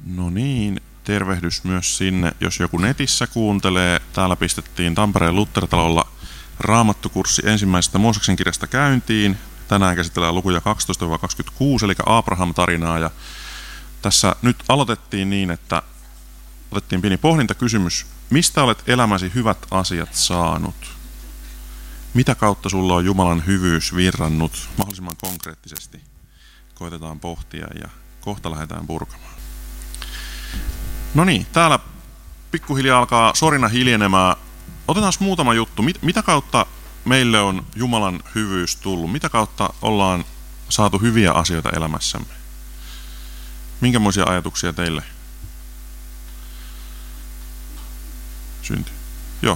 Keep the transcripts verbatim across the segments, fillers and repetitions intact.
No niin, tervehdys myös sinne, jos joku netissä kuuntelee. Täällä pistettiin Tampereen Luthertalolla raamattukurssi ensimmäisestä Mooseksen kirjasta käyntiin. Tänään käsitellään lukuja kaksitoista kaksikymmentäkuusi, eli Abraham-tarinaa. Ja tässä nyt aloitettiin niin, että otettiin pieni pohdintakysymys. Mistä olet elämäsi hyvät asiat saanut? Mitä kautta sulla on Jumalan hyvyys virrannut? Mahdollisimman konkreettisesti koitetaan pohtia ja kohta lähdetään purkamaan. No niin, täällä pikkuhiljaa alkaa sorina hiljenemään. Otetaan muutama juttu. Mit, mitä kautta meille on Jumalan hyvyys tullut? Mitä kautta ollaan saatu hyviä asioita elämässämme? Minkämoisia ajatuksia teille syntyy? Joo.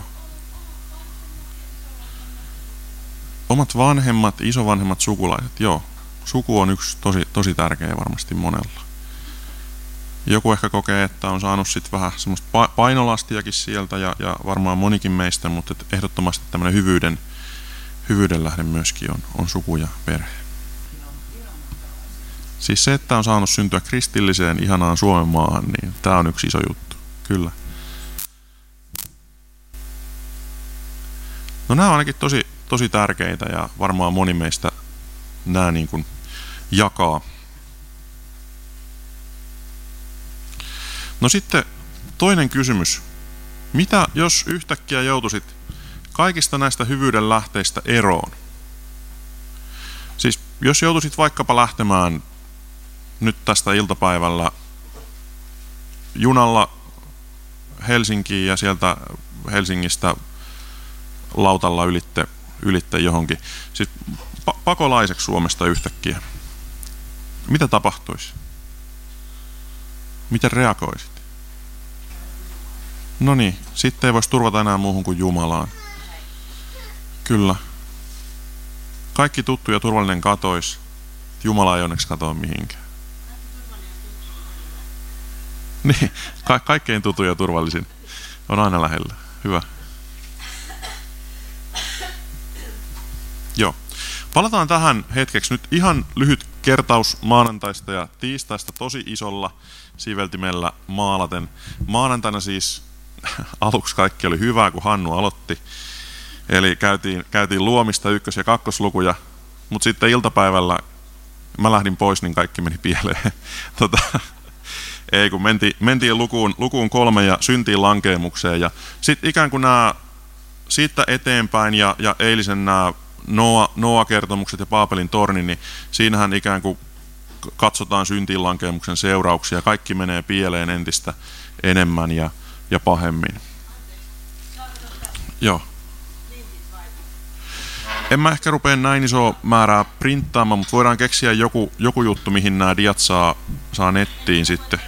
Omat vanhemmat, isovanhemmat, sukulaiset. Joo. Suku on yksi tosi, tosi tärkeä varmasti monella. Joku ehkä kokee, että on saanut sitten vähän semmoista painolastiakin sieltä ja, ja varmaan monikin meistä, mutta ehdottomasti tämmöinen hyvyyden, hyvyyden lähde myöskin on, on suku ja perhe. Siis se, että on saanut syntyä kristilliseen ihanaan Suomen maahan, niin tämä on yksi iso juttu. Kyllä. No nämä on ainakin tosi, tosi tärkeitä ja varmaan moni meistä nämä niin kuin jakaa. No sitten toinen kysymys. Mitä jos yhtäkkiä joutuisit kaikista näistä hyvyyden lähteistä eroon? Siis jos joutuisit vaikkapa lähtemään nyt tästä iltapäivällä junalla Helsinkiin ja sieltä Helsingistä lautalla ylitte, ylitte johonkin, siis pa- pakolaiseksi Suomesta yhtäkkiä. Mitä tapahtuisi? Miten reagoisit? No niin, sitten ei voisi turvata enää muuhun kuin Jumalaan. Kyllä. Kaikki tuttu ja turvallinen katois. Jumala ei onneksi katoa mihinkään. Niin, ka- kaikkein tuttu ja turvallisin on aina lähellä. Hyvä. Joo. Palataan tähän hetkeksi nyt ihan lyhyt kertaus maanantaista ja tiistaista tosi isolla siiveltimellä maalaten. Maanantaina siis aluksi kaikki oli hyvää, kun Hannu aloitti. Eli käytiin, käytiin luomista ykkös- ja kakkoslukuja, mutta sitten iltapäivällä mä lähdin pois, niin kaikki meni pieleen. tota, ei, kun mentiin, mentiin lukuun, lukuun kolme ja syntiin lankeemukseen. Ja sitten ikään kuin nämä siitä eteenpäin ja, ja eilisen nämä Noa, Noa-kertomukset ja Paapelin torni, niin siinähän ikään kuin katsotaan syntiinlankemuksen seurauksia. Kaikki menee pieleen entistä enemmän ja, ja pahemmin. Joo. En mä ehkä rupea näin isoa määrää printtaamaan, mutta voidaan keksiä joku, joku juttu, mihin nämä diat saa, saa nettiin sitten.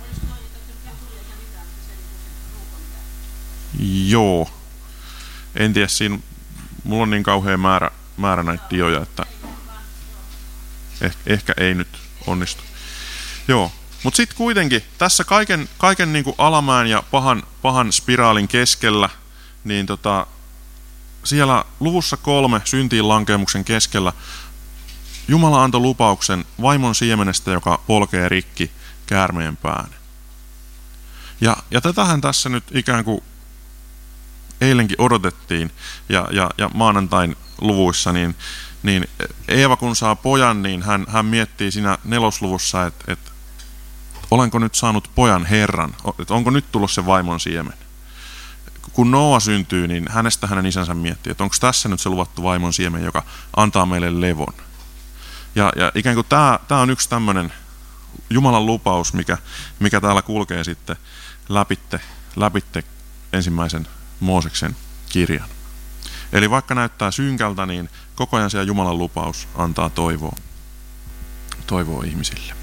Joo. En tiedä, siinä mulla on niin kauhea määrä, määrä näitä dioja, että eh, ehkä ei nyt onnistu. Joo, mutta sitten kuitenkin tässä kaiken, kaiken niin kuin alamäen ja pahan, pahan spiraalin keskellä, niin tota, siellä luvussa kolme syntiin lankemuksen keskellä Jumala antoi lupauksen vaimon siemenestä, joka polkee rikki käärmeen pään. Ja, ja tätähän tässä nyt ikään kuin eilenkin odotettiin ja, ja, ja maanantain luvuissa, niin, niin Eeva kun saa pojan, niin hän, hän miettii siinä nelosluvussa, että, että olenko nyt saanut pojan Herran, että onko nyt tullut se vaimon siemen. Kun Noa syntyy, niin hänestä hänen isänsä miettii, että onko tässä nyt se luvattu vaimon siemen, joka antaa meille levon. Ja, ja ikään kuin tämä, tämä on yksi tämmöinen Jumalan lupaus, mikä, mikä täällä kulkee sitten läpitte, läpitte ensimmäisen Mooseksen kirjan. Eli vaikka näyttää synkältä, niin koko ajan siellä Jumalan lupaus antaa toivoa, toivoa ihmisille.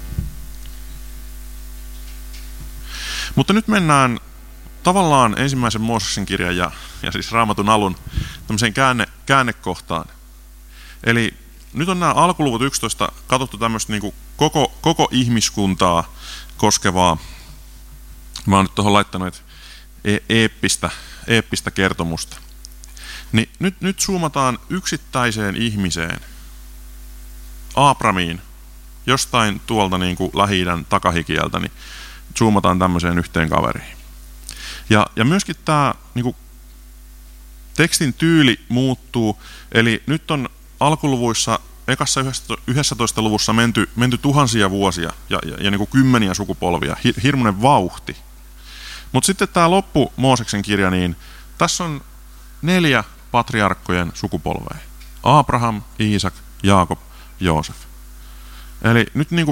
Mutta nyt mennään tavallaan ensimmäisen Mooseksen kirjan ja, ja siis Raamatun alun tämmöiseen käänne, käännekohtaan. Eli nyt on nämä alkuluvut yksitoista katsottu tämmöistä niin kuin koko, koko ihmiskuntaa koskevaa. Mä oon nyt tuohon laittanut eeppistä, eeppistä kertomusta. Niin nyt, nyt zoomataan yksittäiseen ihmiseen, Aabramiin, jostain tuolta niin kuin Lähi-idän takahikieltä, niin zoomataan tämmöiseen yhteen kaveriin. Ja, ja myöskin tämä niin tekstin tyyli muuttuu, eli nyt on alkuluvuissa ekassa yhdentoista luvussa menty, menty tuhansia vuosia ja, ja, ja niin kuin kymmeniä sukupolvia, Hir, hirmuinen vauhti. Mutta sitten tämä loppu Mooseksen kirja, niin tässä on neljä patriarkkojen sukupolvea. Abraham, Iisak, Jaakob, Joosef. Eli nyt niin kuin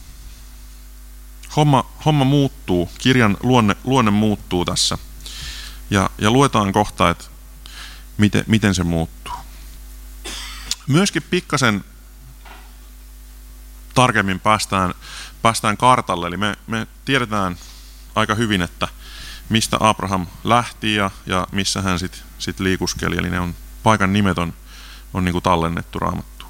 homma, homma muuttuu, kirjan luonne, luonne muuttuu tässä. Ja, ja luetaan kohta, että miten, miten se muuttuu. Myöskin pikkasen tarkemmin päästään, päästään kartalle, eli me, me tiedetään aika hyvin, että mistä Abraham lähti ja, ja missä hän sitten sit liikuskeli, eli ne on, paikan nimet on, on niin kuin tallennettu Raamattuun.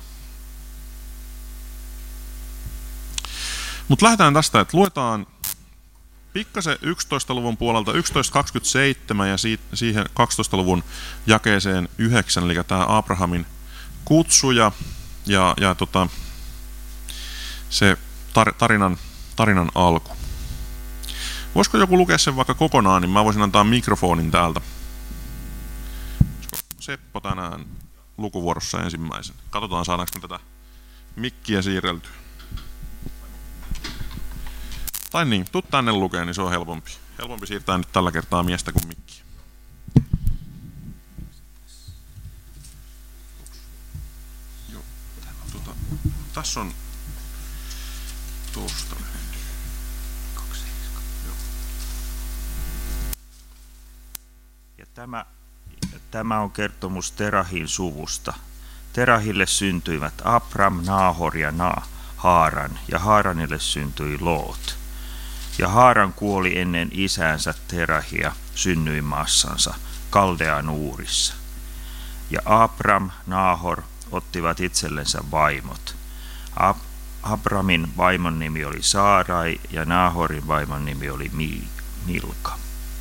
Mutta lähdetään tästä, että luetaan pikkasen yksitoista luvun puolelta yksitoista kaksikymmentäseitsemän ja siitä, siihen kaksitoista luvun jakeeseen yhdeksän, eli tämä Abrahamin kutsu ja, ja, ja tota, se tar, tarinan, tarinan alku. Voisiko joku lukea sen vaikka kokonaan, niin mä voisin antaa mikrofonin täältä. Seppo tänään lukuvuorossa ensimmäisen. Katsotaan, saadaanko me tätä mikkiä siirreltyä. Tai niin, tuu tänne lukeen, niin se on helpompi. Helpompi siirtää nyt tällä kertaa miestä kuin mikkiä. Joo, tota, tässä on tuosta. Ja tämä, tämä on kertomus Terahin suvusta. Terahille syntyivät Abram, Naahor ja Na, Haaran, ja Haaranille syntyi Loot. Ja Haaran kuoli ennen isäänsä Terahia synnyinmaassansa Kaldean Uurissa. Ja Abram, Naahor ottivat itsellensä vaimot. Ab- Abramin vaimon nimi oli Saarai ja Naahorin vaimon nimi oli Mi- Milka.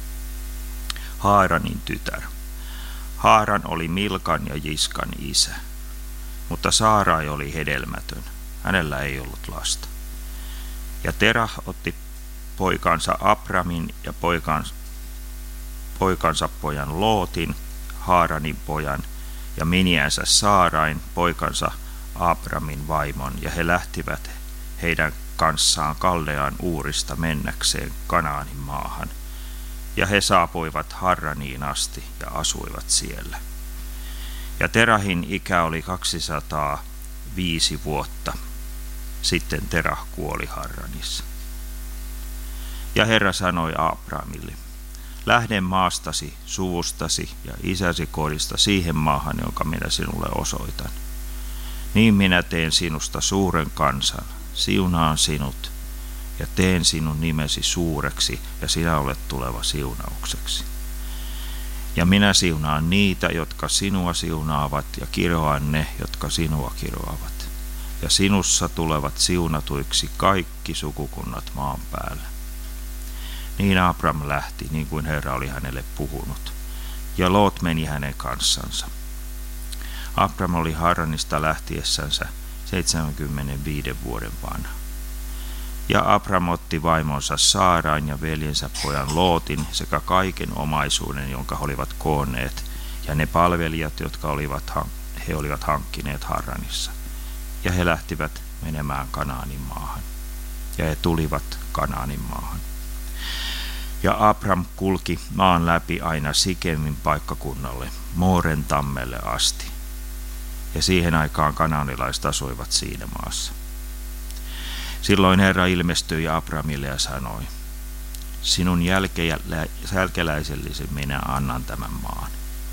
Haaranin tytär. Haaran oli Milkan ja Jiskan isä, mutta Saarai oli hedelmätön. Hänellä ei ollut lasta. Ja Terah otti poikansa Abramin ja poikansa, poikansa pojan Lootin, Haaranin pojan, ja miniänsä Saarain, poikansa Abramin vaimon, ja he lähtivät heidän kanssaan Kaldean Uurista mennäkseen Kanaanin maahan. Ja he saapuivat Harraniin asti ja asuivat siellä. Ja Terahin ikä oli kaksisataaviisi vuotta. Sitten Terah kuoli Harranissa. Ja Herra sanoi Abramille, lähde maastasi, suvustasi ja isäsi kodista siihen maahan, jonka minä sinulle osoitan. Niin minä teen sinusta suuren kansan, siunaan sinut ja teen sinun nimesi suureksi ja sinä olet tuleva siunaukseksi. Ja minä siunaan niitä, jotka sinua siunaavat ja kiroan ne, jotka sinua kiroavat. Ja sinussa tulevat siunatuiksi kaikki sukukunnat maan päällä. Niin Abram lähti, niin kuin Herra oli hänelle puhunut, ja Loot meni hänen kanssansa. Abram oli Harranista lähtiessänsä seitsemänkymmentäviisi vuoden vanha. Ja Abram otti vaimonsa Saarain ja veljensä pojan Lootin sekä kaiken omaisuuden, jonka he olivat koonneet, ja ne palvelijat, jotka olivat, he olivat hankkineet Harranissa. Ja he lähtivät menemään Kanaanin maahan. Ja he tulivat Kanaanin maahan. Ja Abram kulki maan läpi aina Sikemin paikkakunnalle, Mooren tammelle asti. Ja siihen aikaan kanaanilaiset asuivat siinä maassa. Silloin Herra ilmestyi Abramille ja sanoi, sinun jälkeläisellesi minä annan tämän maan.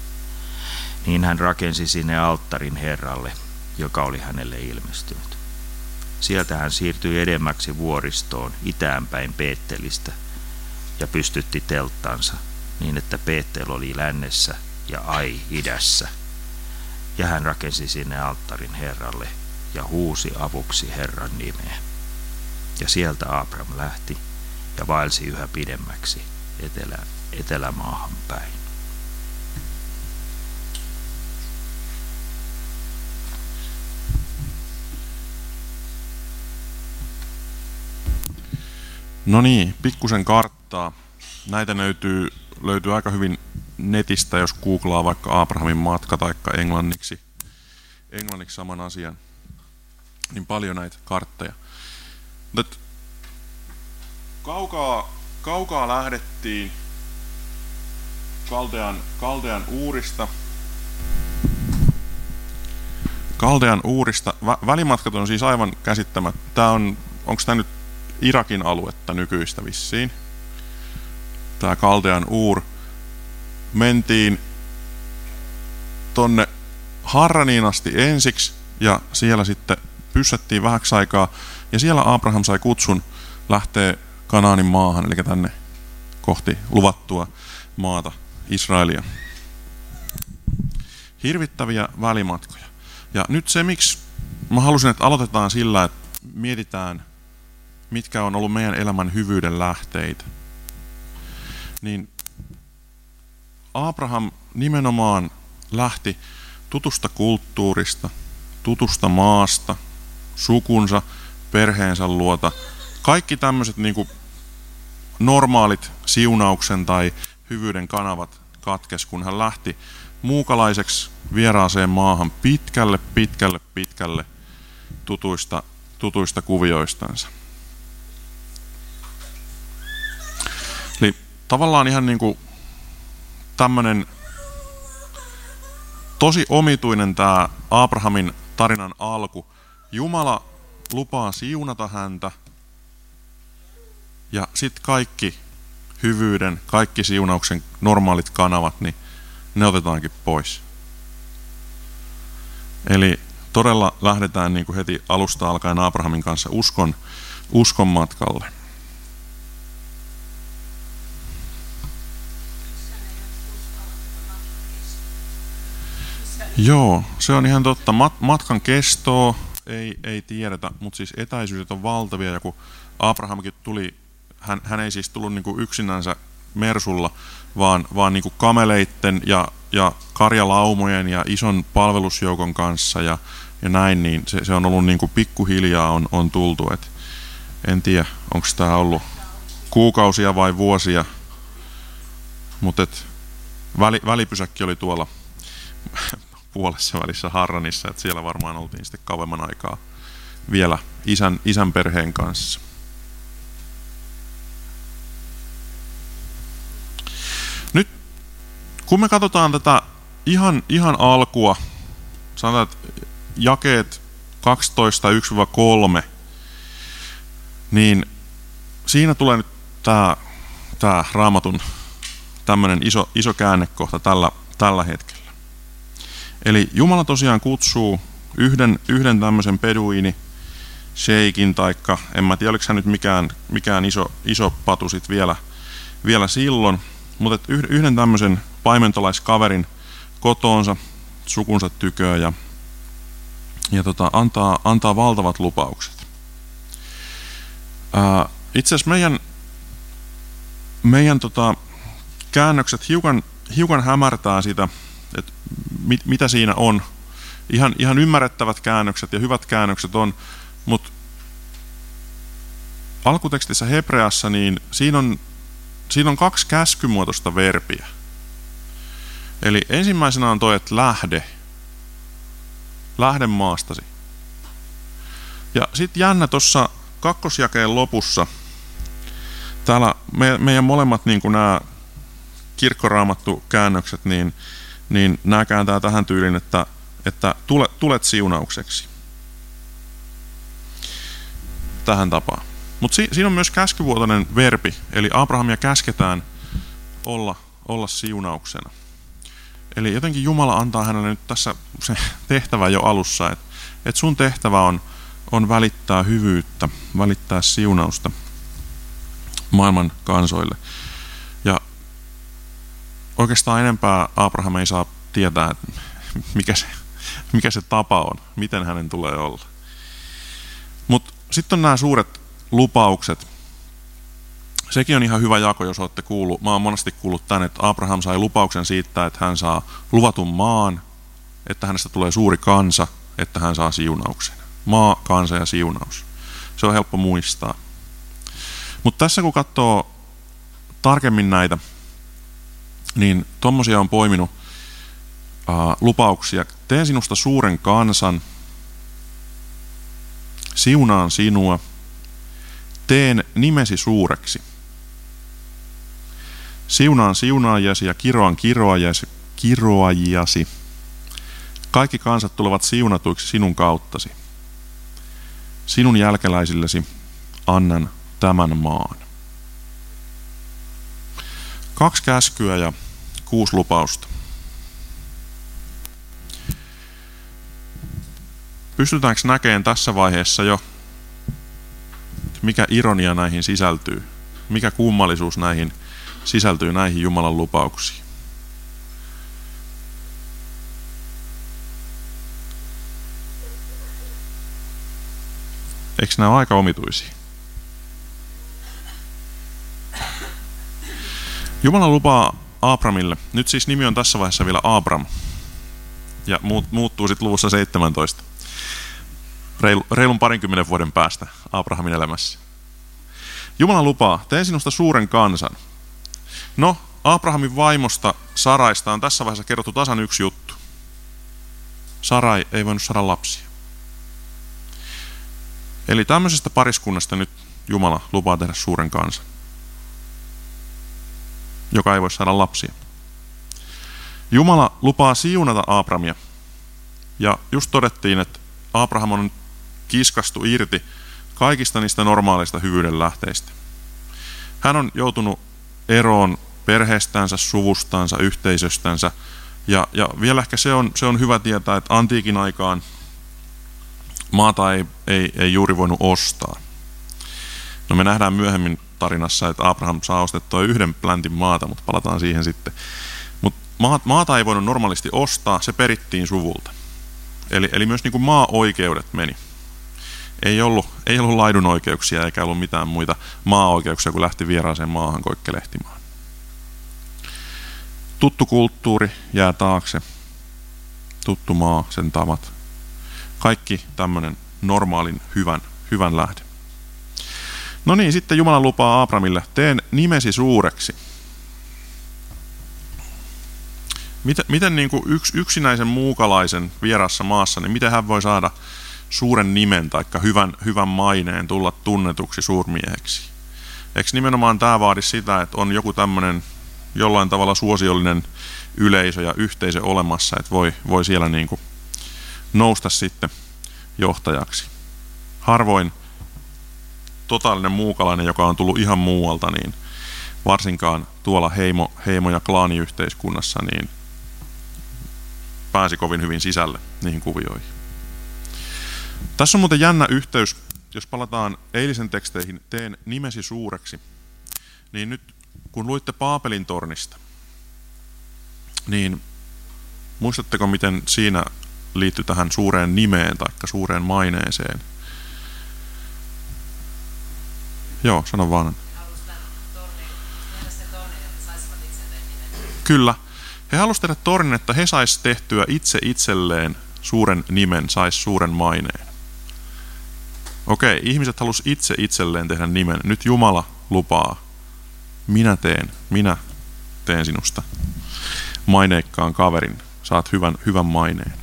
Niin hän rakensi sinne alttarin Herralle, joka oli hänelle ilmestynyt. Sieltä hän siirtyi edemmäksi vuoristoon itäänpäin Beettelistä ja pystytti telttansa niin, että Beettel oli lännessä ja Ai idässä. Ja hän rakensi sinne alttarin Herralle ja huusi avuksi Herran nimeä. Ja sieltä Abram lähti ja vaelsi yhä pidemmäksi etelä, etelämaahan päin. No niin, pikkusen karttaa. Näitä löytyy, löytyy aika hyvin netistä, jos googlaa vaikka Abrahamin matka tai englanniksi, englanniksi saman asian. Niin paljon näitä kartteja. Mutta kaukaa, kaukaa lähdettiin Kaldean, Kaldean Uurista. Kaldean Uurista. Vä, välimatkat on siis aivan käsittämät. Tää on, onko tämä nyt Irakin aluetta nykyistä vissiin? Tää Kaldean Uur. Mentiin tonne Harraniin asti ensiksi ja siellä sitten pyssättiin vähäksi aikaa. Ja siellä Abraham sai kutsun lähteä Kanaanin maahan, eli tänne kohti luvattua maata, Israelia. Hirvittäviä välimatkoja. Ja nyt se, miksi mä halusin, että aloitetaan sillä, että mietitään, mitkä on ollut meidän elämän hyvyyden lähteitä. Niin Abraham nimenomaan lähti tutusta kulttuurista, tutusta maasta, sukunsa, perheensä luota. Kaikki tämmöiset niinku normaalit siunauksen tai hyvyyden kanavat katkes, kun hän lähti muukalaiseksi vieraaseen maahan pitkälle, pitkälle, pitkälle tutuista, tutuista kuvioistansa. Eli tavallaan ihan niinku tämmönen tosi omituinen tää Abrahamin tarinan alku. Jumala lupaa siunata häntä ja sitten kaikki hyvyyden, kaikki siunauksen normaalit kanavat, niin ne otetaankin pois. Eli todella lähdetään niin kuin heti alusta alkaen Abrahamin kanssa uskon, uskon matkalle. Joo, se on ihan totta. Mat- matkan kestoa ei, ei tiedetä, mutta siis etäisyydet on valtavia. Ja kun Abrahamkin tuli, hän, hän ei siis tullut niin kuin yksinänsä Mersulla, vaan, vaan niin kuin kameleitten ja, ja karjalaumojen ja ison palvelusjoukon kanssa ja, ja näin, niin se, se on ollut niin kuin pikkuhiljaa on, on tultu. Et en tiedä, onko tämä ollut kuukausia vai vuosia, mutta väli, välipysäkki oli tuolla puolessa välissä Harranissa, että siellä varmaan oltiin sitten kauemman aikaa vielä isän, isän perheen kanssa. Nyt kun me katsotaan tätä ihan, ihan alkua, sanotaan, että jakeet kaksitoista yksi kolme, niin siinä tulee nyt tämä, tämä Raamatun tämmöinen iso, iso käännekohta tällä, tällä hetkellä. Eli Jumala tosiaan kutsuu yhden, yhden tämmöisen beduini sheikin, taikka en mä tiedä, oliko hän nyt mikään, mikään iso, iso patu sit vielä, vielä silloin, mutta yhden tämmöisen paimentolaiskaverin kotoonsa, sukunsa tyköön ja, ja tota, antaa, antaa valtavat lupaukset. Ää, itse asiassa meidän, meidän tota, käännökset hiukan, hiukan hämärtää sitä, että mit, mitä siinä on. Ihan, ihan ymmärrettävät käännökset ja hyvät käännökset on, mutta alkutekstissä hebreassa niin siinä on, siinä on kaksi käskymuotoista verbiä. Eli ensimmäisenä on toi, että lähde. Lähde maastasi. Ja sitten jännä tuossa kakkosjakeen lopussa, täällä me, meidän molemmat niin kuin nämä kirkkoraamattu käännökset, niin niin nämä kääntää tähän tyyliin, että, että tule, tulet siunaukseksi. Tähän tapaan. Mutta si, siinä on myös käskyvuotoinen verbi, eli Abrahamia käsketään olla, olla siunauksena. Eli jotenkin Jumala antaa hänelle nyt tässä se tehtävä jo alussa, että et sun tehtävä on, on välittää hyvyyttä, välittää siunausta maailman kansoille. Ja oikeastaan enempää Abraham ei saa tietää, että mikä se, mikä se tapa on, miten hänen tulee olla. Mutta sitten on nämä suuret lupaukset. Sekin on ihan hyvä jako, jos olette kuullut. Mä oon monesti kuullut tämän, että Abraham sai lupauksen siitä, että hän saa luvatun maan, että hänestä tulee suuri kansa, että hän saa siunauksen. Maa, kansa ja siunaus. Se on helppo muistaa. Mutta tässä kun katsoo tarkemmin näitä, niin tommosia on poiminut uh, lupauksia. Teen sinusta suuren kansan, siunaan sinua, teen nimesi suureksi. Siunaan siunaajasi ja kiroan kiroajasi, kiroajiasi. Kaikki kansat tulevat siunatuiksi sinun kauttasi. Sinun jälkeläisillesi annan tämän maan. Kaksi käskyä ja kuusi lupausta. Pystytäänkö näkemään tässä vaiheessa jo, mikä ironia näihin sisältyy? Mikä kummallisuus näihin sisältyy näihin Jumalan lupauksiin? Eikö nämä ole aika omituisia? Jumala lupaa Abramille, nyt siis nimi on tässä vaiheessa vielä Abram, ja muuttuu sitten luvussa seitsemäntoista, reilun parinkymmenen vuoden päästä Abrahamin elämässä. Jumala lupaa, teen sinusta suuren kansan. No, Abrahamin vaimosta Saraista on tässä vaiheessa kerrottu tasan yksi juttu. Sarai ei voinut saada lapsia. Eli tämmöisestä pariskunnasta nyt Jumala lupaa tehdä suuren kansan, joka ei voi saada lapsia. Jumala lupaa siunata Abramia. Ja just todettiin, että Abraham on kiskastu irti kaikista niistä normaaleista hyvyyden lähteistä. Hän on joutunut eroon perheestänsä, suvustansa, yhteisöstänsä. Ja, ja vielä ehkä se on, se on hyvä tietää, että antiikin aikaan maata ei, ei, ei juuri voinut ostaa. No me nähdään myöhemmin tarinassa, että Abraham saa ostettua yhden pläntin maata, mutta palataan siihen sitten. Mutta maata ei voinut normaalisti ostaa, se perittiin suvulta. Eli, eli myös niin kuin maa-oikeudet meni. Ei ollut, ei ollut laidunoikeuksia eikä ollut mitään muita maa-oikeuksia, kun lähti vieraaseen maahan koikkelehtimaan. Tuttu kulttuuri jää taakse. Tuttu maa, sen tavat. Kaikki tämmöinen normaalin hyvän, hyvän lähde. No niin, sitten Jumala lupaa Abramille, teen nimesi suureksi. Miten, miten niin kuin yks, yksinäisen muukalaisen vieraassa maassa, niin miten hän voi saada suuren nimen tai hyvän, hyvän maineen, tulla tunnetuksi suurmieheksi? Eikö nimenomaan tämä vaadi sitä, että on joku tämmöinen jollain tavalla suosiollinen yleisö ja yhteisö olemassa, että voi, voi siellä niin kuin nousta sitten johtajaksi. Harvoin totaalinen muukalainen, joka on tullut ihan muualta, niin varsinkaan tuolla heimo, heimo- ja klaaniyhteiskunnassa, niin pääsi kovin hyvin sisälle niihin kuvioihin. Tässä on muuten jännä yhteys, jos palataan eilisen teksteihin, teen nimesi suureksi, niin nyt kun luitte Paapelin tornista, niin muistatteko, miten siinä liittyy tähän suureen nimeen tai suureen maineeseen? Joo, sano vaan. Kyllä. He halusivat tehdä tornin, että he saisivat tehtyä itse itselleen suuren nimen, sais suuren maineen. Okei, ihmiset halusivat itse itselleen tehdä nimen. Nyt Jumala lupaa. Minä teen, minä teen sinusta maineikkaan kaverin. Saat hyvän, hyvän maineen.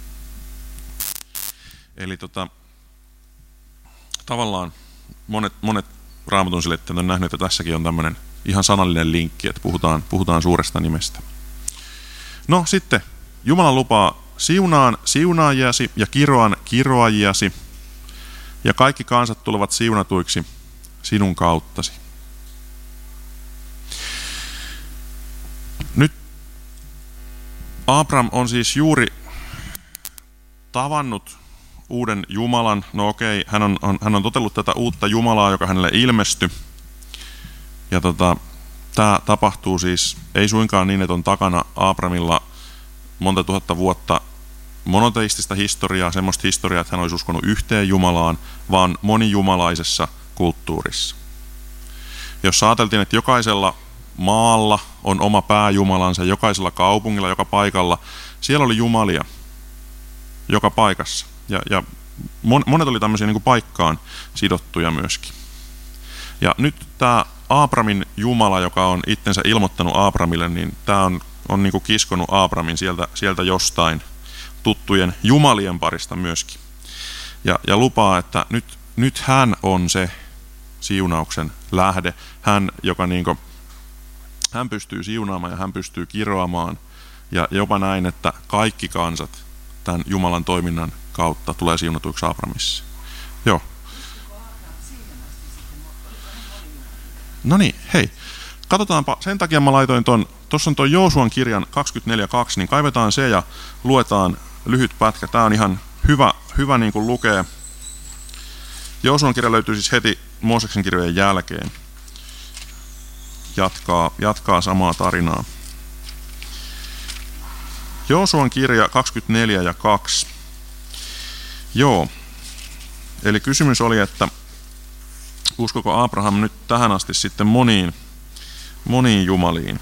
Eli tota, tavallaan monet, monet Raamatun selittäjät on nähnyt, että tässäkin on tämmöinen ihan sanallinen linkki, että puhutaan, puhutaan suuresta nimestä. No sitten, Jumala lupaa siunaan siunaajiasi ja kiroan kiroajiasi, ja kaikki kansat tulevat siunatuiksi sinun kauttasi. Nyt Abram on siis juuri tavannut uuden Jumalan. No okei, hän on, on, hän on totellut tätä uutta Jumalaa, joka hänelle ilmestyi. Ja tota, tämä tapahtuu siis, ei suinkaan niin, että on takana Abramilla monta tuhatta vuotta monoteistista historiaa, semmoista historiaa, että hän olisi uskonut yhteen Jumalaan, vaan monijumalaisessa kulttuurissa. Jos ajateltiin, että jokaisella maalla on oma pääjumalansa, jokaisella kaupungilla, joka paikalla, siellä oli jumalia joka paikassa. Ja, ja monet oli tämmöisiä niin kuin paikkaan sidottuja myöskin. Ja nyt tämä Aapramin Jumala, joka on itsensä ilmoittanut Aapramille, niin tämä on, on niin kuin kiskonut Aapramin sieltä, sieltä jostain tuttujen jumalien parista myöskin. Ja, ja lupaa, että nyt, nyt hän on se siunauksen lähde. Hän, joka niin kuin, hän pystyy siunaamaan ja hän pystyy kiroamaan. Ja jopa näin, että kaikki kansat tämän Jumalan toiminnan kautta tulee siunatuiksi Aapramissa. Joo. No niin, hei. Katsotaanpa, sen takia mä laitoin ton, tuossa on tuo Joosuan kirjan kaksikymmentäneljä kaksi, niin kaivetaan se ja luetaan lyhyt pätkä. Tää on ihan hyvä, hyvä niin kuin lukee. Joosuan kirja löytyy siis heti Mooseksen kirjojen jälkeen. Jatkaa, jatkaa samaa tarinaa. Joosuan kirja kaksikymmentäneljä ja kaksi. Joo. Eli kysymys oli, että uskoko Abraham nyt tähän asti sitten moniin, moniin jumaliin?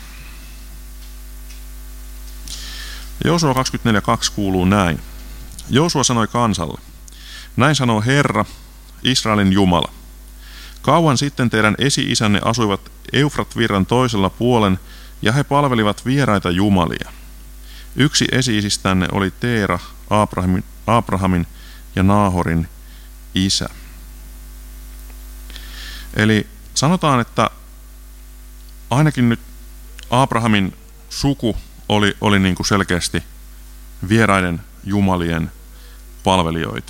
Joosua kaksikymmentäneljä kaksi kuuluu näin. Joosua sanoi kansalle, näin sanoo Herra, Israelin Jumala. Kauan sitten teidän esi-isänne asuivat Eufrat-virran toisella puolen, ja he palvelivat vieraita jumalia. Yksi esi-isistänne oli Teera, Abrahamin, Abrahamin ja Naahorin isä. Eli sanotaan, että ainakin nyt Abrahamin suku oli, oli niin kuin selkeästi vieraiden jumalien palvelijoita.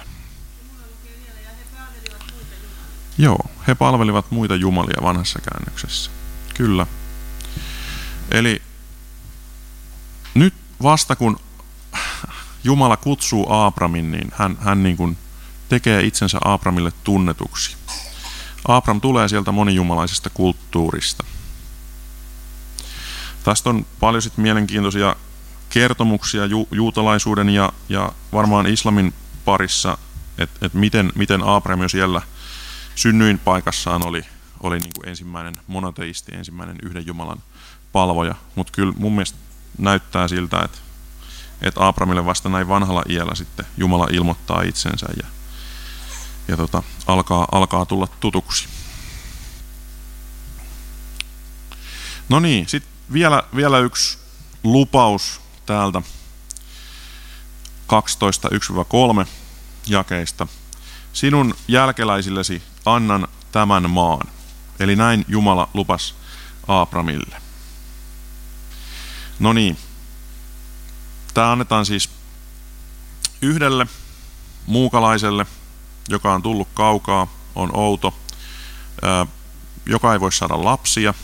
Joo, he palvelivat muita jumalia vanhassa käännöksessä. Kyllä. Eli nyt vasta kun Jumala kutsuu Aapramin, niin hän, hän niin kuin tekee itsensä Aapramille tunnetuksi. Aapram tulee sieltä monijumalaisesta kulttuurista. Tästä on paljon sit mielenkiintoisia kertomuksia ju, juutalaisuuden ja, ja varmaan islamin parissa, että et miten, miten Aapram jo siellä synnyinpaikassaan oli, oli niin kuin ensimmäinen monoteisti, ensimmäinen yhden Jumalan palvoja. Mutta kyllä mun mielestä näyttää siltä, että, että Aapramille vasta näin vanhalla iällä sitten Jumala ilmoittaa itsensä ja, ja tota, alkaa, alkaa tulla tutuksi. No niin, sitten vielä, vielä yksi lupaus täältä kaksitoista yksi kolme jakeista. Sinun jälkeläisillesi annan tämän maan. Eli näin Jumala lupasi Aapramille. No niin. Tämä annetaan siis yhdelle muukalaiselle, joka on tullut kaukaa, on outo, joka ei voi saada lapsia.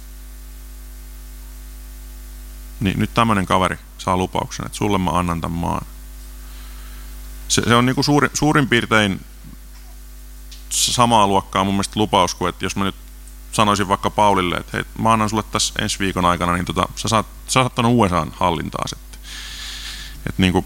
Niin nyt tämmöinen kaveri saa lupauksen, että sulle mä annan tämän maan. Se, se on niinku suuri, suurin piirtein samaa luokkaa mun mielestä lupaus kuin, että jos mä nyt sanoisin vaikka Paulille, että hei, mä annan sulle tässä ensi viikon aikana, niin tota, sä saat, sä saat ottanut U S A:n hallintaa sitten. Että niinku,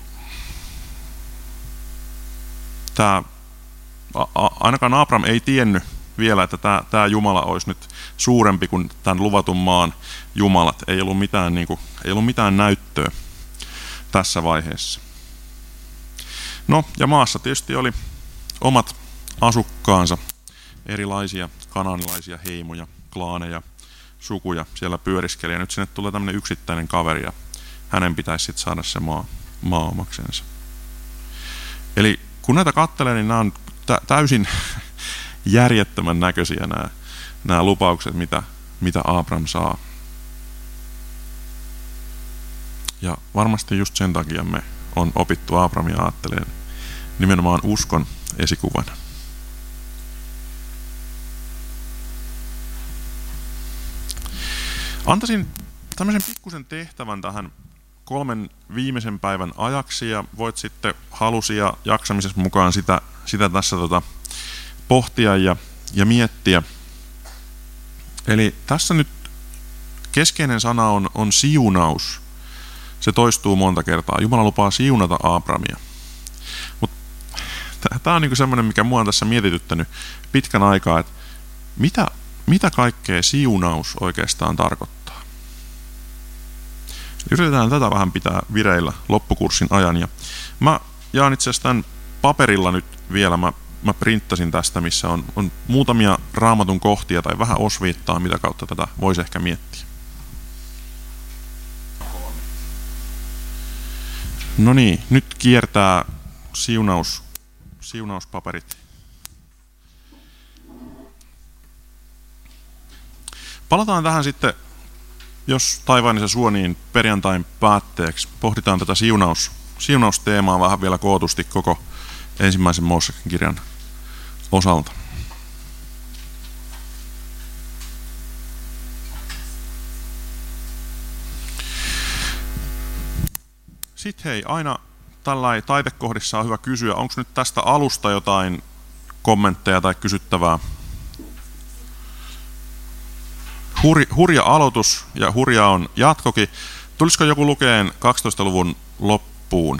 tää, a, ainakaan Abraham ei tiennyt vielä, että tää, tää Jumala olisi nyt suurempi kuin tämän luvatun maan jumalat. Ei ollut mitään, niinku, ei ollut mitään näyttöä tässä vaiheessa. No, ja maassa tietysti oli omat asukkaansa, erilaisia kananilaisia heimoja, klaaneja, sukuja siellä pyöriskeli. Ja nyt sinne tulee tämmöinen yksittäinen kaveri ja hänen pitäisi sitten saada se maa, maa omaksensa. Eli kun näitä katselee, niin nämä on tä- täysin järjettömän näköisiä nämä, nämä lupaukset, mitä, mitä Abraham saa. Ja varmasti just sen takia me on opittu Abrahamia ajattelemaan nimenomaan uskon esikuvana. Antaisin tämmöisen pikkusen tehtävän tähän kolmen viimeisen päivän ajaksi ja voit sitten halusi ja jaksamisessa mukaan sitä, sitä tässä tota pohtia ja, ja miettiä. Eli tässä nyt keskeinen sana on, on siunaus. Se toistuu monta kertaa. Jumala lupaa siunata Abrahamia. Mutta tämä on niinku semmoinen, mikä mua on tässä mietityttänyt pitkän aikaa, että mitä, mitä kaikkea siunaus oikeastaan tarkoittaa. Yritetään tätä vähän pitää vireillä loppukurssin ajan. Ja mä jaan itse asiassa tämän paperilla nyt vielä. Mä, mä printtasin tästä, missä on, on muutamia raamatun kohtia tai vähän osviittaa, mitä kautta tätä voisi ehkä miettiä. No niin, nyt kiertää siunaus, siunauspaperit. Palataan tähän sitten, jos taivaan isä suo, niin perjantain päätteeksi pohditaan tätä siunaus, siunausteemaa vähän vielä kootusti koko ensimmäisen Mooseksen kirjan osalta. Sitten hei, aina tällainen taitekohdissa on hyvä kysyä, onko nyt tästä alusta jotain kommentteja tai kysyttävää? Hurja, hurja aloitus ja hurja on jatkokin. Tulisiko joku lukeen kaksitoista luvun loppuun?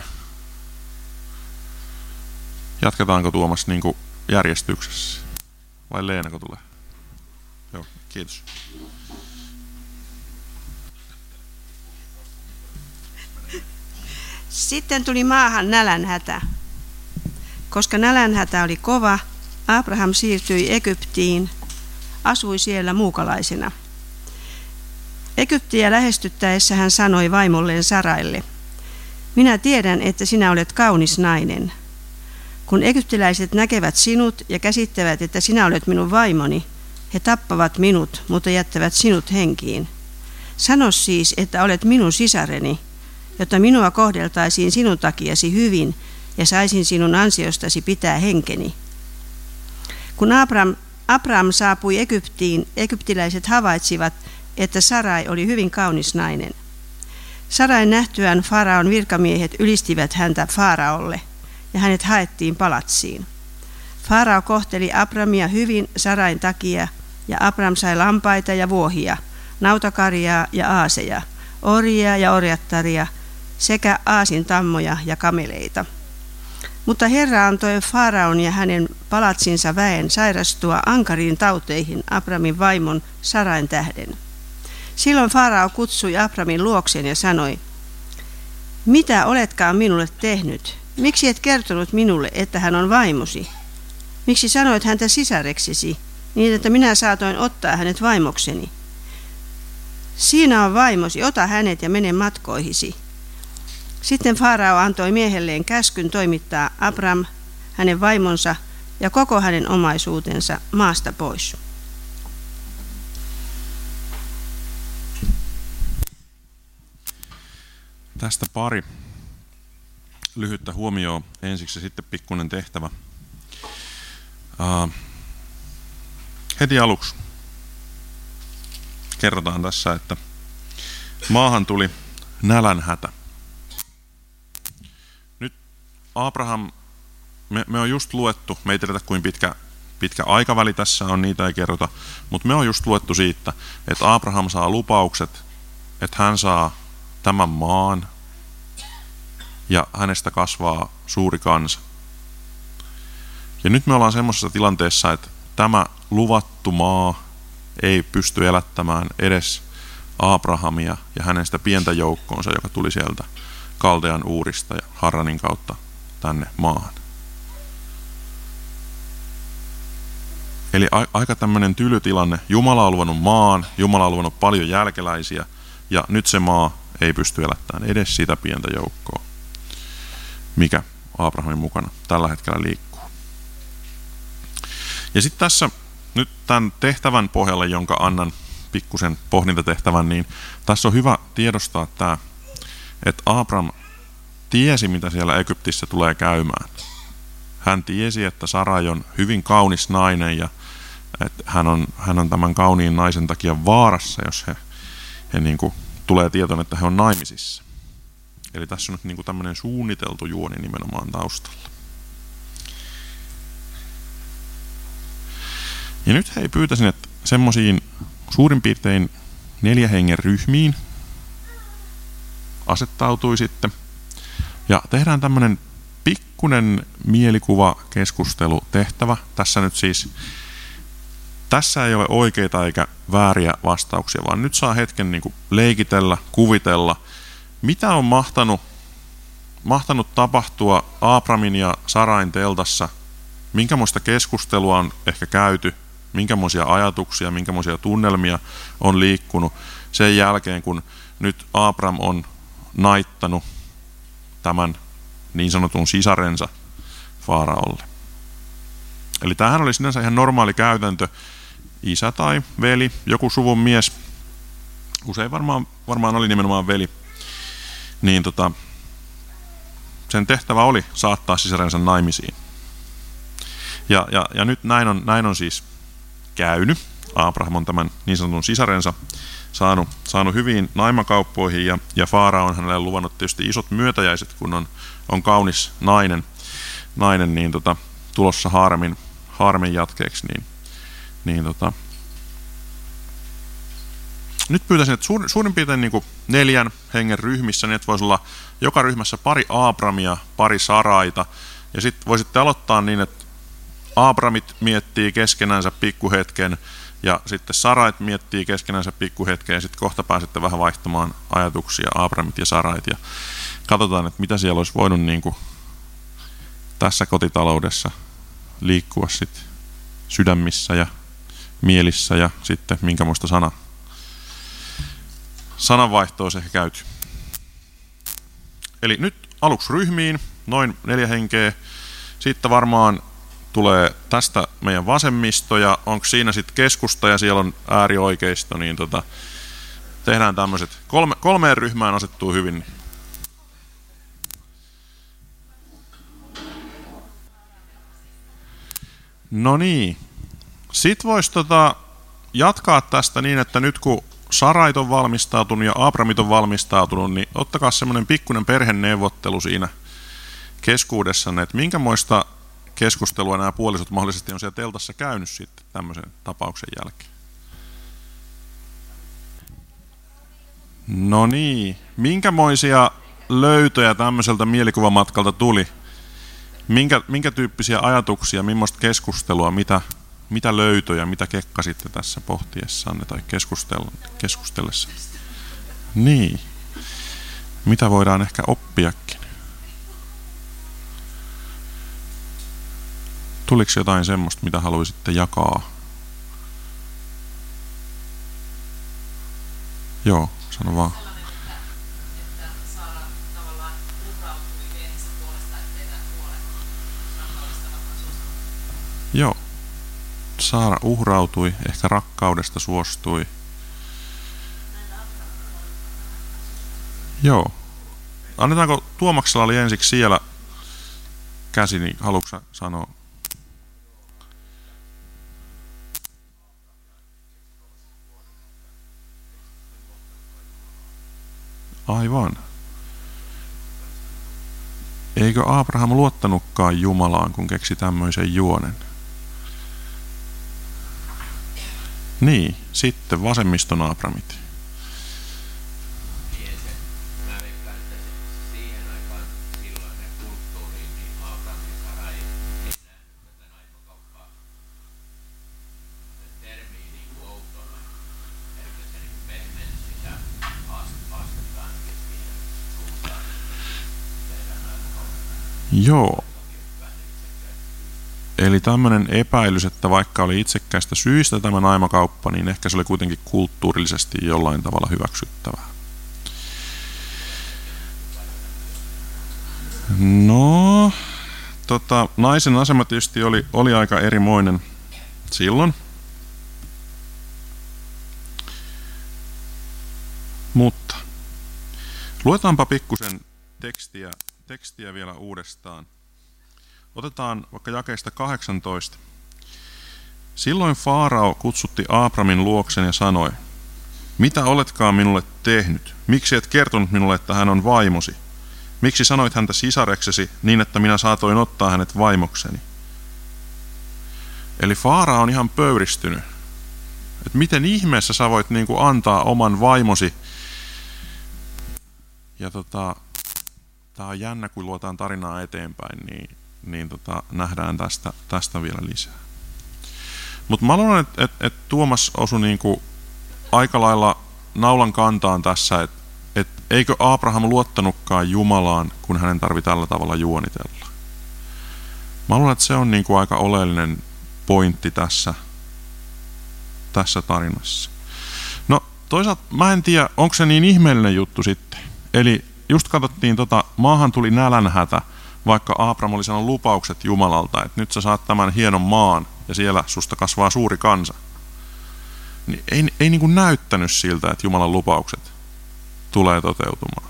Jatketaanko Tuomas niin kuin järjestyksessä? Vai Leenako tulee? Joo, kiitos. Sitten tuli maahan nälänhätä. Koska nälänhätä oli kova, Abraham siirtyi Egyptiin, asui siellä muukalaisena. Egyptiä lähestyttäessä hän sanoi vaimolleen Saraille, minä tiedän, että sinä olet kaunis nainen. Kun egyptiläiset näkevät sinut ja käsittävät, että sinä olet minun vaimoni, he tappavat minut, mutta jättävät sinut henkiin. Sano siis, että olet minun sisareni, jotta minua kohdeltaisiin sinun takiasi hyvin ja saisin sinun ansiostasi pitää henkeni. Kun Abraham, Abraham saapui Egyptiin, egyptiläiset havaitsivat, että Sarai oli hyvin kaunis nainen. Sarain nähtyään Faraon virkamiehet ylistivät häntä Faraolle, ja hänet haettiin palatsiin. Farao kohteli Abramia hyvin Sarain takia, ja Abram sai lampaita ja vuohia, nautakarjaa ja aaseja, orjia ja orjattaria, sekä aasintammoja ja kameleita. Mutta Herra antoi Faraon ja hänen palatsinsa väen sairastua ankariin tauteihin Abramin vaimon Sarain tähden. Silloin Farao kutsui Abramin luokseen ja sanoi, mitä oletkaan minulle tehnyt? Miksi et kertonut minulle, että hän on vaimosi? Miksi sanoit häntä sisareksesi, niin että minä saatoin ottaa hänet vaimokseni? Siinä on vaimosi, ota hänet ja mene matkoihisi. Sitten Farao antoi miehelleen käskyn toimittaa Abram, hänen vaimonsa ja koko hänen omaisuutensa maasta pois. Tästä pari lyhyttä huomioon ensiksi ja sitten pikkuinen tehtävä. Uh, heti aluksi kerrotaan tässä, että maahan tuli nälänhätä. Nyt Abraham, me, me on just luettu, me ei tiedetä kuin pitkä, pitkä aikaväli tässä on, niitä ei kerrota, mutta me on just luettu siitä, että Abraham saa lupaukset, että hän saa tämän maan ja hänestä kasvaa suuri kansa. Ja nyt me ollaan semmoisessa tilanteessa, että tämä luvattu maa ei pysty elättämään edes Abrahamia ja hänen sitä pientä joukkoonsa, joka tuli sieltä Kaldean Uurista ja Harranin kautta tänne maahan. Eli a- aika tämmöinen tyly tilanne. Jumala on luvannut maan, Jumala on luvannut paljon jälkeläisiä ja nyt se maa ei pysty elättämään edes sitä pientä joukkoa, mikä Abrahamin mukana tällä hetkellä liikkuu. Ja sitten tässä nyt tämän tehtävän pohjalle, jonka annan pikkusen pohdintatehtävän, niin tässä on hyvä tiedostaa tämä, että Abram tiesi, mitä siellä Egyptissä tulee käymään. Hän tiesi, että Sarai on hyvin kaunis nainen ja että hän on, hän on tämän kauniin naisen takia vaarassa, jos he, he niin kuin tulee tietoon, että he on naimisissa. Eli tässä on nyt niin kuin tämmöinen suunniteltu juoni nimenomaan taustalla. Ja nyt hei pyytäisin, että semmoisiin suurin piirtein neljä hengen ryhmiin asettautuisitte. Ja tehdään tämmöinen pikkunen mielikuva keskustelu tehtävä. Tässä nyt siis, tässä ei ole oikeita eikä vääriä vastauksia, vaan nyt saa hetken niin kuin leikitellä, kuvitella, mitä on mahtanut, mahtanut tapahtua Abramin ja Sarain teltassa, minkämoista keskustelua on ehkä käyty, minkämoisia ajatuksia, minkämoisia tunnelmia on liikkunut sen jälkeen, kun nyt Abraham on naittanut tämän niin sanotun sisarensa Faaraolle. Eli tämähän oli sinänsä ihan normaali käytäntö. Isä tai veli, joku suvun mies, usein varmaan, varmaan oli nimenomaan veli, niin tota, sen tehtävä oli saattaa sisarensa naimisiin. Ja, ja, ja nyt näin on, näin on siis käynyt. Abraham on tämän niin sanotun sisarensa saanut, saanut hyviin naimakauppoihin, ja, ja Faarao on hänelle luvannut tietysti isot myötäjäiset, kun on, on kaunis nainen, nainen niin tota, tulossa Haaremin, Haaremin jatkeeksi. Niin, niin tota, nyt pyytäisin, että suur, suurin piirtein niin kuin neljän hengen ryhmissä, niin että voisi olla joka ryhmässä pari Abramia, pari Saraita, ja sitten voisitte aloittaa niin, että Abramit miettii keskenänsä pikkuhetken, ja sitten Sarait miettii keskenänsä pikkuhetken, ja sitten kohta pääsette vähän vaihtamaan ajatuksia, Abramit ja Sarait, ja katsotaan, että mitä siellä olisi voinut niin kuin tässä kotitaloudessa liikkua sitten sydämissä ja mielissä, ja sitten minkämoista sana, sananvaihtoa olisi ehkä käyty. Eli nyt aluksi ryhmiin, noin neljä henkeä, sitten varmaan tulee tästä meidän vasemmisto, ja onko siinä sitten keskusta ja siellä on äärioikeisto, niin tota, tehdään tämmöiset, kolme, kolmeen ryhmään asettuu hyvin. No niin, sitten voisi tota, jatkaa tästä niin, että nyt kun Sarait on valmistautunut ja Abramit on valmistautunut, niin ottakaa semmoinen pikkuinen perheneuvottelu siinä keskuudessanne, että minkämoista keskustelua nämä puolisot mahdollisesti on siellä teltassa käynyt sitten tämmöisen tapauksen jälkeen. No niin, minkämoisia löytöjä tämmöiseltä mielikuvamatkalta tuli? Minkä, minkä tyyppisiä ajatuksia, millaista keskustelua, mitä, mitä löytöjä, mitä kekkasitte tässä pohtiessanne tai keskustellessa? Niin, mitä voidaan ehkä oppiakin? Tuliko jotain semmoista, mitä haluaisitte jakaa? Joo, sano vaan. Joo. Saara uhrautui, ehkä rakkaudesta suostui. Joo. Annetaanko Tuomaksella oli ensiksi siellä käsi, niin haluatko sanoa? Aivan. Eikö Abraham luottanutkaan Jumalaan, kun keksi tämmöisen juonen? Niin, sitten vasemmiston Abramit. Joo. Eli tämmöinen epäilys, että vaikka oli itsekkäistä syistä tämä naimakauppa, niin ehkä se oli kuitenkin kulttuurillisesti jollain tavalla hyväksyttävää. No, tota, naisen asema tietysti oli, oli aika erimoinen silloin. Mutta luetaanpa pikkusen tekstiä, tekstiä vielä uudestaan. Otetaan vaikka jakeesta kahdeksantoista. Silloin Faarao kutsutti Abramin luoksen ja sanoi, mitä oletkaan minulle tehnyt? Miksi et kertonut minulle, että hän on vaimosi? Miksi sanoit häntä sisareksesi niin, että minä saatoin ottaa hänet vaimokseni? Eli Faarao on ihan pöyristynyt. Että miten ihmeessä sä voit niin kuin antaa oman vaimosi? Ja tota, tää on jännä, kun luotaan tarinaa eteenpäin, niin niin tota, nähdään tästä, tästä vielä lisää. Mutta mä luulen, että et, et Tuomas osui niinku aika lailla naulan kantaan tässä, että et eikö Abraham luottanutkaan Jumalaan, kun hänen tarvii tällä tavalla juonitella. Mä luulen, että se on niin kuin aika oleellinen pointti tässä, tässä tarinassa. No toisaalta mä en tiedä, onko se niin ihmeellinen juttu sitten. Eli just katsottiin, tota, maahan tuli nälänhätä, vaikka Abraham oli sanonut lupaukset Jumalalta, että nyt sä saat tämän hienon maan ja siellä susta kasvaa suuri kansa. Niin ei, ei niin kuin näyttänyt siltä, että Jumalan lupaukset tulee toteutumaan.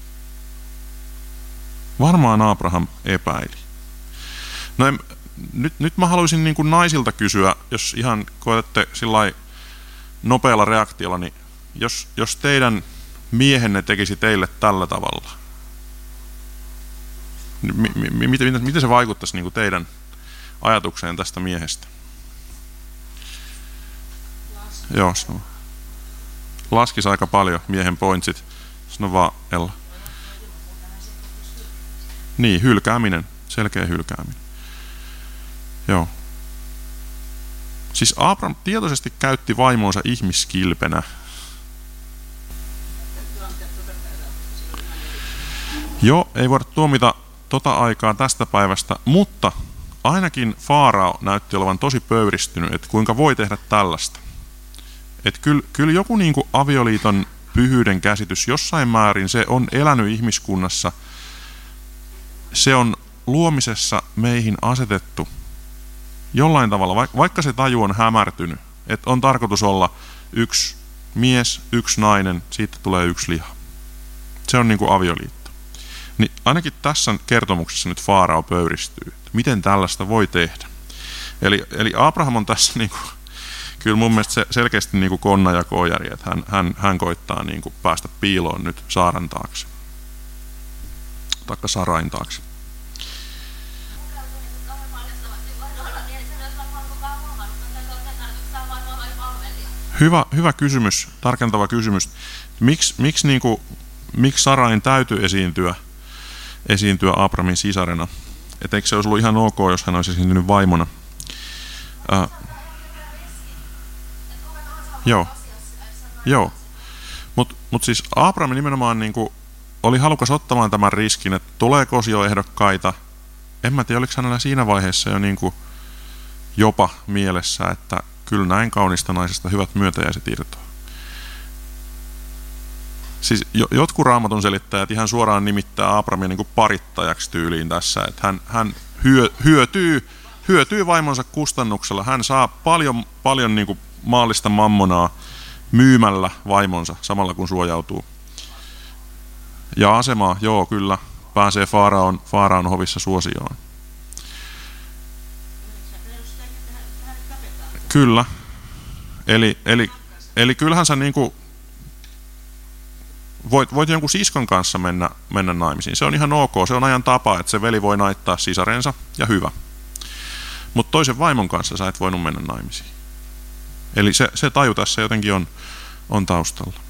Varmaan Abraham epäili. No en, nyt, nyt mä haluaisin niin kuin naisilta kysyä, jos ihan koetatte sillai nopealla reaktiolla, niin jos, jos teidän miehenne tekisi teille tällä tavalla, niin mi, mi, miten, miten, miten se vaikuttaisi niin kuin teidän ajatukseen tästä miehestä? Joo, sano. Laskisi aika paljon miehen pointsit. Sano vaan, Ella. Niin, hylkääminen. Selkeä hylkääminen. Joo. Siis Abraham tietoisesti käytti vaimonsa ihmiskilpenä. Joo, ei voida tuomita tota aikaa tästä päivästä, mutta ainakin Faarao näytti olevan tosi pöyristynyt, että kuinka voi tehdä tällaista. Että kyllä, kyllä joku niin kuin avioliiton pyhyyden käsitys jossain määrin, se on elänyt ihmiskunnassa, se on luomisessa meihin asetettu jollain tavalla, vaikka se taju on hämärtynyt, että on tarkoitus olla yksi mies, yksi nainen, siitä tulee yksi liha. Se on niin kuin avioliitto. Niin ainakin tässä kertomuksessa nyt Faarao pöyristyy, että miten tällaista voi tehdä. Eli, eli Abraham on tässä niin kuin, kyllä mun mielestä se selkeästi niin kuin konna ja koojari, että hän, hän, hän koittaa niin kuin päästä piiloon nyt Saaran taakse. Taikka Sarain taakse. Hyvä, hyvä kysymys, tarkentava kysymys. Miks, miksi, niin kuin, miksi Sarain täytyy esiintyä, esiintyä Abrahamin sisarena? Et eikö se olisi ollut ihan ok, jos hän olisi esiintynyt vaimona? Äh, joo, joo. Mutta mut siis Abraham nimenomaan niin kuin oli halukas ottamaan tämän riskin, että tulee kosioehdokkaita. En mä tiedä, oliko hänellä siinä vaiheessa jo niin kuin jopa mielessä, että kyllä näin kaunista naisesta hyvät myötäjäiset irtoaa. Siis jotkut Raamatun selittäjät ihan suoraan nimittää Abrahamia niin kuin parittajaksi tyyliin tässä, että hän, hän hyö, hyötyy, hyötyy vaimonsa kustannuksella. Hän saa paljon, paljon niin kuin maallista mammonaa myymällä vaimonsa samalla kun suojautuu. Ja asemaa, joo kyllä, pääsee Faaraon, Faaraon hovissa suosioon. Kyllä. Eli, eli, eli kyllähän sä niinku voit, voit jonkun siskon kanssa mennä, mennä naimisiin. Se on ihan ok. Se on ajan tapa, että se veli voi naittaa sisarensa ja hyvä. Mutta toisen vaimon kanssa sä et voinut mennä naimisiin. Eli se, se taju tässä jotenkin on, on taustalla.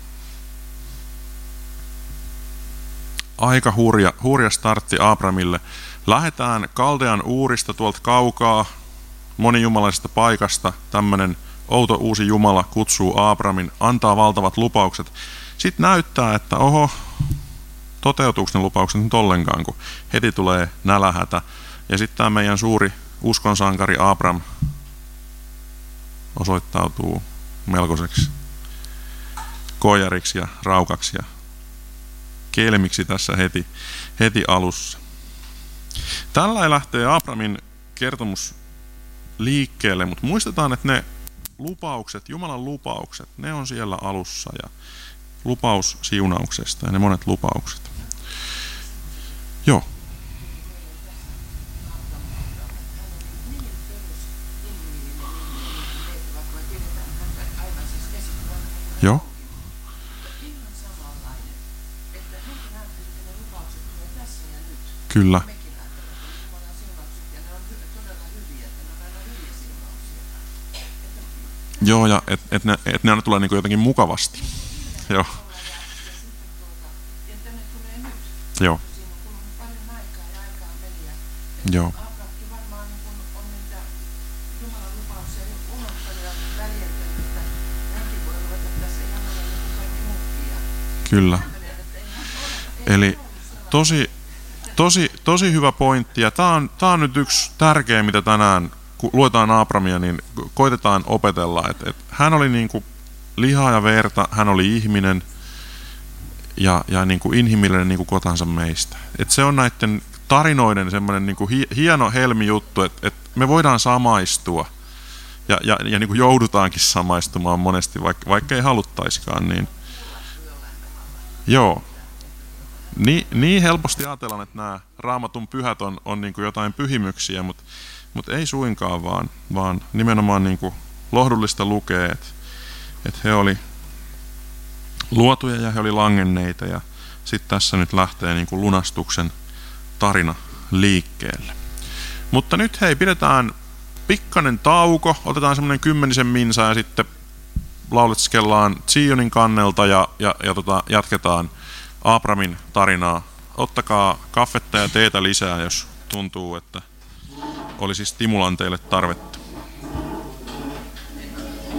Aika hurja, hurja startti Abrahamille. Lähdetään Kaldean Uurista tuolta kaukaa, monijumalaisesta paikasta. Tämmöinen outo uusi Jumala kutsuu Abrahamin, antaa valtavat lupaukset. Sitten näyttää, että oho, toteutuuko ne lupaukset nyt ollenkaan, kun heti tulee nälähätä. Ja sitten tämä meidän suuri uskonsankari Abraham osoittautuu melkoiseksi koijariksi ja raukaksi ja kelmiksi tässä heti, heti alussa. Tällä lähtee Abrahamin kertomus liikkeelle, mutta muistetaan, että ne lupaukset, Jumalan lupaukset, ne on siellä alussa ja lupaus siunauksesta ja ne monet lupaukset. Joo. Joo. Kyllä. Joo, ja että et ne, et ne aina tulee niinku jotenkin mukavasti. Joo. Joo. Joo. Kyllä. Eli tosi, tosi, tosi hyvä pointti, ja tämä on, tää on nyt yksi tärkeä, mitä tänään, kun luetaan Abrahamia, niin koitetaan opetella, että et hän oli niin kuin lihaa ja verta, hän oli ihminen, ja, ja niin kuin inhimillinen niin kuin kotansa meistä. Et se on näiden tarinoiden semmoinen niin kuin hieno helmijuttu, että et me voidaan samaistua, ja, ja, ja niin kuin joudutaankin samaistumaan monesti, vaikka, vaikka ei haluttaisikaan, niin joo. Niin, niin helposti ajatellaan, että nämä Raamatun pyhät on, on niin kuin jotain pyhimyksiä, mutta, mutta ei suinkaan, vaan, vaan nimenomaan niin kuin lohdullista lukee, että, että he oli luotuja ja he oli langenneita, ja sitten tässä nyt lähtee niin kuin lunastuksen tarina liikkeelle. Mutta nyt hei, pidetään pikkainen tauko, otetaan semmoinen kymmenisen minsa ja sitten lauleskellaan Zionin kannelta ja, ja, ja tota, jatketaan Abramin tarinaa. Ottakaa kaffetta ja teetä lisää, jos tuntuu, että olisi stimulanteille tarvetta.